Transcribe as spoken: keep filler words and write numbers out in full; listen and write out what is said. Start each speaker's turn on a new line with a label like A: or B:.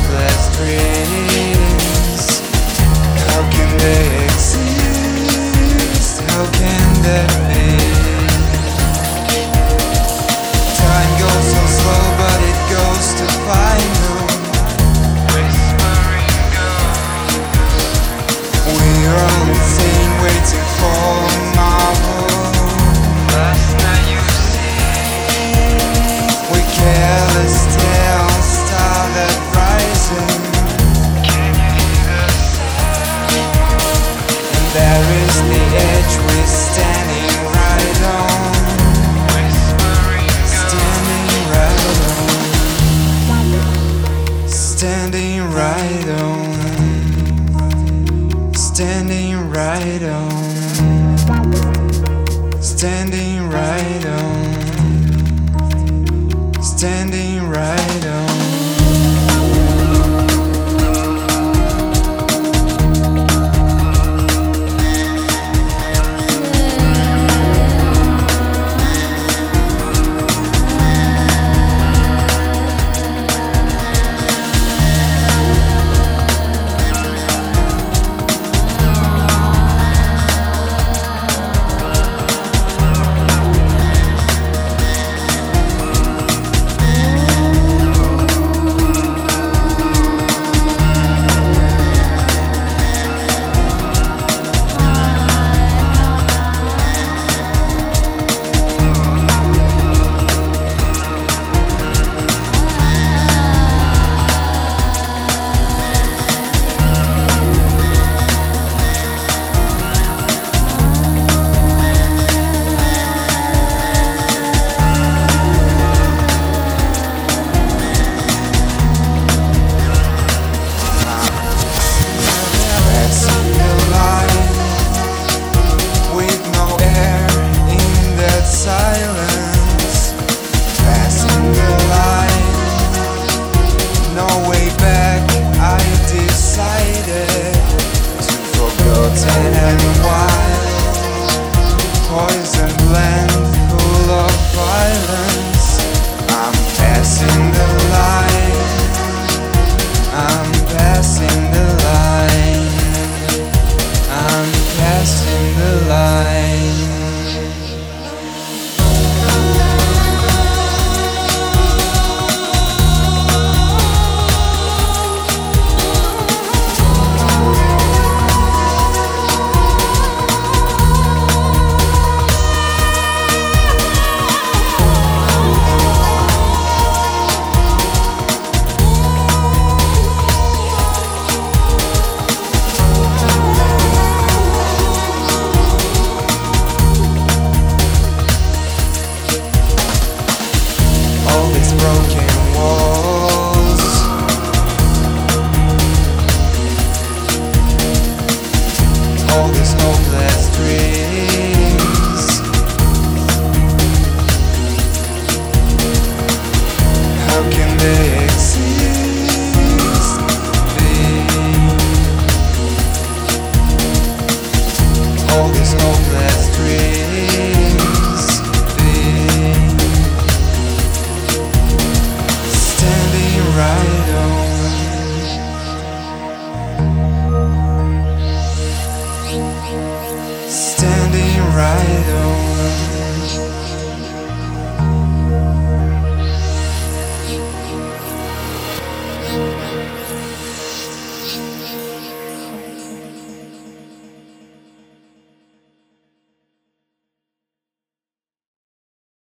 A: hopeless dreams, how can they exist? How can that be? Time goes so slow, but it goes to find you. Whispering ghosts. We're all insane, waiting for a marvel. Last night you see, we careless tale, starlit rising. Can you hear the sound? And there is the edge we're standing right on. Whispering standing right on. Standing right on. Standing right on. Standing right on. Standing right on. Poison blend full of violence. I'm passing the line. I'm passing the line. I'm passing the line. Broken walls, all these hopeless dreams, how can they exist? Be all these hopeless dreams, be right on. Standing right on.